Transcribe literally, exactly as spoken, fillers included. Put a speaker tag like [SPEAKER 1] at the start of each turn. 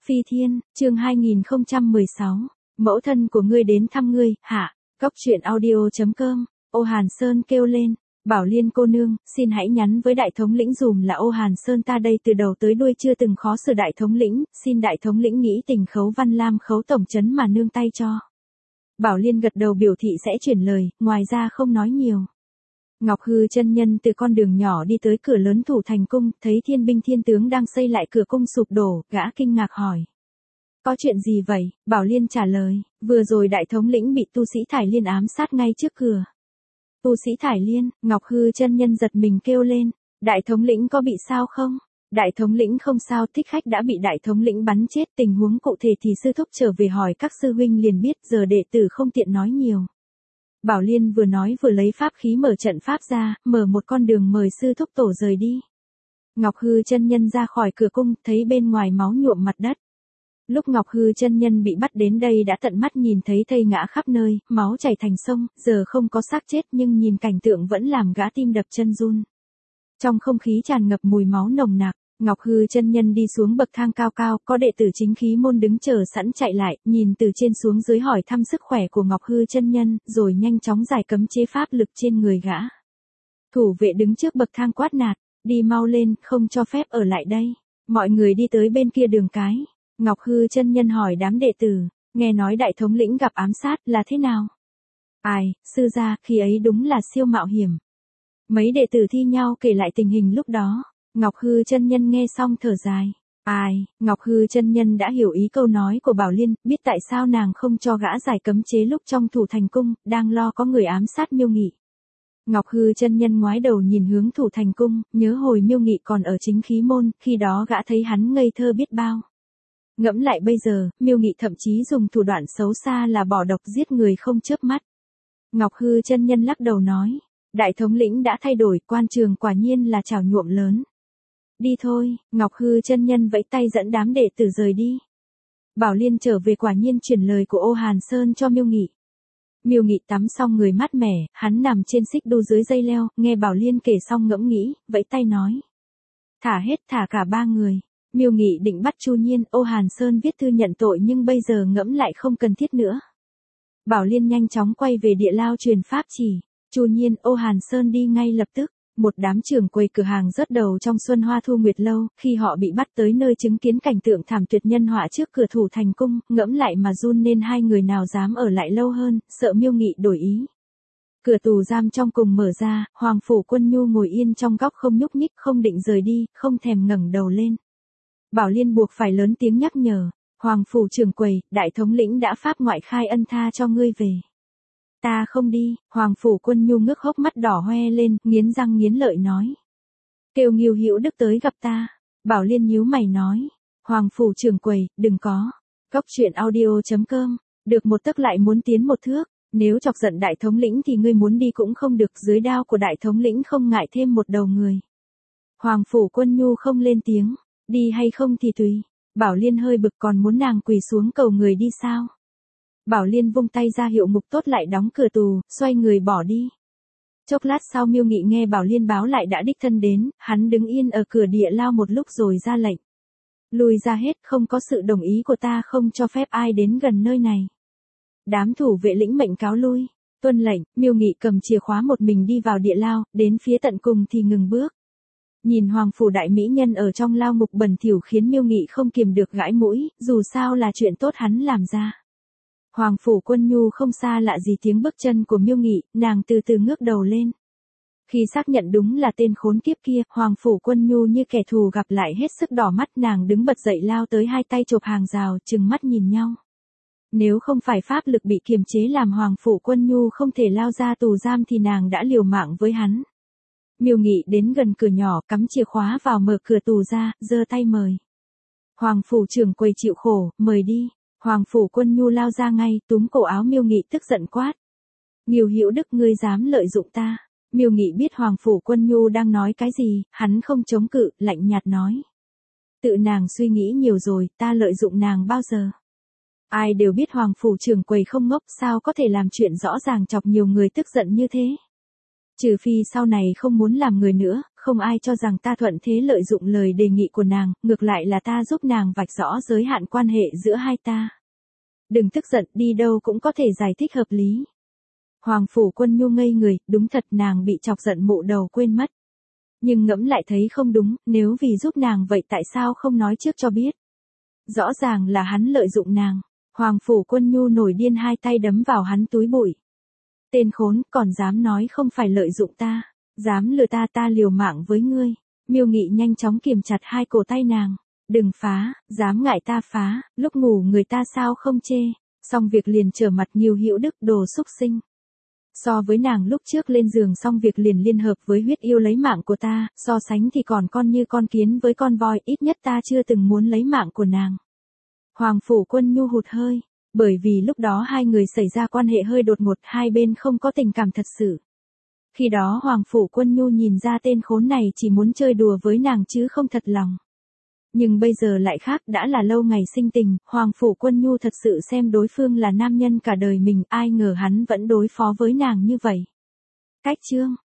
[SPEAKER 1] Phi Thiên, chương hai nghìn không trăm mười sáu. Mẫu thân của ngươi đến thăm ngươi, hạ. Cóc truyện audio chấm com. Ô Hàn Sơn kêu lên. Bảo Liên cô nương, xin hãy nhắn với đại thống lĩnh dùm là Ô Hàn Sơn ta đây từ đầu tới đuôi chưa từng khó xử đại thống lĩnh, xin đại thống lĩnh nghĩ tình Khấu Văn Lam Khấu tổng trấn mà nương tay cho. Bảo Liên gật đầu biểu thị sẽ chuyển lời, ngoài ra không nói nhiều. Ngọc Hư chân nhân từ con đường nhỏ đi tới cửa lớn Thủ Thành cung, thấy thiên binh thiên tướng đang xây lại cửa cung sụp đổ, gã kinh ngạc hỏi. Có chuyện gì vậy? Bảo Liên trả lời, vừa rồi đại thống lĩnh bị tu sĩ Thải Liên ám sát ngay trước cửa. Tu sĩ Thải Liên, Ngọc Hư chân nhân giật mình kêu lên, đại thống lĩnh có bị sao không? Đại thống lĩnh không sao, thích khách đã bị đại thống lĩnh bắn chết, tình huống cụ thể thì sư thúc trở về hỏi các sư huynh liền biết, giờ đệ tử không tiện nói nhiều. Bảo Liên vừa nói vừa lấy pháp khí mở trận pháp ra, mở một con đường mời sư thúc tổ rời đi. Ngọc Hư chân nhân ra khỏi cửa cung, thấy bên ngoài máu nhuộm mặt đất. Lúc Ngọc Hư chân nhân bị bắt đến đây đã tận mắt nhìn thấy thây ngã khắp nơi, máu chảy thành sông, giờ không có xác chết nhưng nhìn cảnh tượng vẫn làm gã tim đập chân run. Trong không khí tràn ngập mùi máu nồng nặc, Ngọc Hư chân nhân đi xuống bậc thang cao cao, có đệ tử chính khí môn đứng chờ sẵn chạy lại, nhìn từ trên xuống dưới hỏi thăm sức khỏe của Ngọc Hư chân nhân, rồi nhanh chóng giải cấm chế pháp lực trên người gã. Thủ vệ đứng trước bậc thang quát nạt, đi mau lên, không cho phép ở lại đây. Mọi người đi tới bên kia đường cái. Ngọc Hư chân nhân hỏi đám đệ tử, nghe nói đại thống lĩnh gặp ám sát là thế nào? Ai, sư gia, khi ấy đúng là siêu mạo hiểm. Mấy đệ tử thi nhau kể lại tình hình lúc đó. Ngọc Hư chân nhân nghe xong thở dài. Ai, Ngọc Hư chân nhân đã hiểu ý câu nói của Bảo Liên, biết tại sao nàng không cho gã giải cấm chế lúc trong Thủ Thành cung, đang lo có người ám sát Miêu Nghị. Ngọc Hư chân nhân ngoái đầu nhìn hướng Thủ Thành cung, nhớ hồi Miêu Nghị còn ở chính khí môn, khi đó gã thấy hắn ngây thơ biết bao. Ngẫm lại bây giờ, Miêu Nghị thậm chí dùng thủ đoạn xấu xa là bỏ độc giết người không chớp mắt. Ngọc Hư chân nhân lắc đầu nói, đại thống lĩnh đã thay đổi, quan trường quả nhiên là trào nhuộm lớn. Đi thôi, Ngọc Hư chân nhân vẫy tay dẫn đám đệ tử rời đi. Bảo Liên trở về quả nhiên chuyển lời của Ô Hàn Sơn cho Miêu Nghị. Miêu Nghị tắm xong người mát mẻ, hắn nằm trên xích đu dưới dây leo, nghe Bảo Liên kể xong ngẫm nghĩ, vẫy tay nói. Thả hết, thả cả ba người. Miêu Nghị định bắt Chu Nhiên, Ô Hàn Sơn viết thư nhận tội nhưng bây giờ ngẫm lại không cần thiết nữa. Bảo Liên nhanh chóng quay về địa lao truyền pháp chỉ. Chu Nhiên, Ô Hàn Sơn đi ngay lập tức. Một đám trưởng quầy cửa hàng rớt đầu trong Xuân Hoa Thu Nguyệt lâu, khi họ bị bắt tới nơi chứng kiến cảnh tượng thảm tuyệt nhân họa trước cửa Thủ Thành cung, ngẫm lại mà run nên hai người nào dám ở lại lâu hơn, sợ Miêu Nghị đổi ý. Cửa tù giam trong cùng mở ra, Hoàng phủ Quân Nhu ngồi yên trong góc không nhúc nhích, không định rời đi, không thèm ngẩng đầu lên. Bảo Liên buộc phải lớn tiếng nhắc nhở, Hoàng phủ trưởng quầy, đại thống lĩnh đã pháp ngoại khai ân tha cho ngươi về. Ta không đi, Hoàng phủ Quân Nhu ngước hốc mắt đỏ hoe lên, nghiến răng nghiến lợi nói. Kêu Ngưu Hữu Đức tới gặp ta. Bảo Liên nhíu mày nói, Hoàng phủ trưởng quầy, đừng có. Cóc truyện audio chấm com, được một tấc lại muốn tiến một thước, nếu chọc giận đại thống lĩnh thì ngươi muốn đi cũng không được, dưới đao của đại thống lĩnh không ngại thêm một đầu người. Hoàng phủ Quân Nhu không lên tiếng, đi hay không thì tùy. Bảo Liên hơi bực, còn muốn nàng quỳ xuống cầu người đi sao? Bảo Liên vung tay ra hiệu mục tốt lại đóng cửa tù, xoay người bỏ đi. Chốc lát sau Miêu Nghị nghe Bảo Liên báo lại đã đích thân đến, hắn đứng yên ở cửa địa lao một lúc rồi ra lệnh. Lùi ra hết, không có sự đồng ý của ta không cho phép ai đến gần nơi này. Đám thủ vệ lĩnh mệnh cáo lui, tuân lệnh, Miêu Nghị cầm chìa khóa một mình đi vào địa lao, đến phía tận cùng thì ngừng bước. Nhìn Hoàng phủ đại mỹ nhân ở trong lao ngục bẩn thỉu khiến Miêu Nghị không kiềm được gãi mũi, dù sao là chuyện tốt hắn làm ra. Hoàng phủ Quân Nhu không xa lạ gì tiếng bước chân của Miêu Nghị, nàng từ từ ngước đầu lên. Khi xác nhận đúng là tên khốn kiếp kia, Hoàng phủ Quân Nhu như kẻ thù gặp lại hết sức đỏ mắt, nàng đứng bật dậy lao tới hai tay chộp hàng rào, trừng mắt nhìn nhau. Nếu không phải pháp lực bị kiềm chế làm Hoàng phủ Quân Nhu không thể lao ra tù giam thì nàng đã liều mạng với hắn. Miêu Nghị đến gần cửa nhỏ, cắm chìa khóa vào mở cửa tù ra, giơ tay mời. Hoàng phủ trưởng quầy chịu khổ, mời đi. Hoàng phủ Quân Nhu lao ra ngay, túm cổ áo Miêu Nghị tức giận quát. Ngưu Hữu Đức, ngươi dám lợi dụng ta. Miêu Nghị biết Hoàng phủ Quân Nhu đang nói cái gì, hắn không chống cự, lạnh nhạt nói. Tự nàng suy nghĩ nhiều rồi, ta lợi dụng nàng bao giờ. Ai đều biết Hoàng phủ trưởng quầy không ngốc, sao có thể làm chuyện rõ ràng chọc nhiều người tức giận như thế. Trừ phi sau này không muốn làm người nữa, không ai cho rằng ta thuận thế lợi dụng lời đề nghị của nàng, ngược lại là ta giúp nàng vạch rõ giới hạn quan hệ giữa hai ta. Đừng tức giận, đi đâu cũng có thể giải thích hợp lý. Hoàng Phủ Quân Nhu ngây người, đúng thật nàng bị chọc giận mụ đầu quên mất. Nhưng ngẫm lại thấy không đúng, nếu vì giúp nàng vậy tại sao không nói trước cho biết. Rõ ràng là hắn lợi dụng nàng. Hoàng Phủ Quân Nhu nổi điên, hai tay đấm vào hắn túi bụi. Tên khốn, còn dám nói không phải lợi dụng ta, dám lừa ta, ta liều mạng với ngươi. Miêu Nghị nhanh chóng kiềm chặt hai cổ tay nàng. Đừng phá, dám ngại ta phá, lúc ngủ người ta sao không chê. Xong việc liền trở mặt nhiều hữu đức, đồ xúc sinh. So với nàng lúc trước lên giường xong việc liền liên hợp với huyết yêu lấy mạng của ta, so sánh thì còn con như con kiến với con voi, ít nhất ta chưa từng muốn lấy mạng của nàng. Hoàng Phủ Quân Nhu hụt hơi, bởi vì lúc đó hai người xảy ra quan hệ hơi đột ngột, hai bên không có tình cảm thật sự. Khi đó Hoàng Phủ Quân Nhu nhìn ra tên khốn này chỉ muốn chơi đùa với nàng chứ không thật lòng. Nhưng bây giờ lại khác, đã là lâu ngày sinh tình, Hoàng Phủ Quân Nhu thật sự xem đối phương là nam nhân cả đời mình, ai ngờ hắn vẫn đối phó với nàng như vậy. Cách chương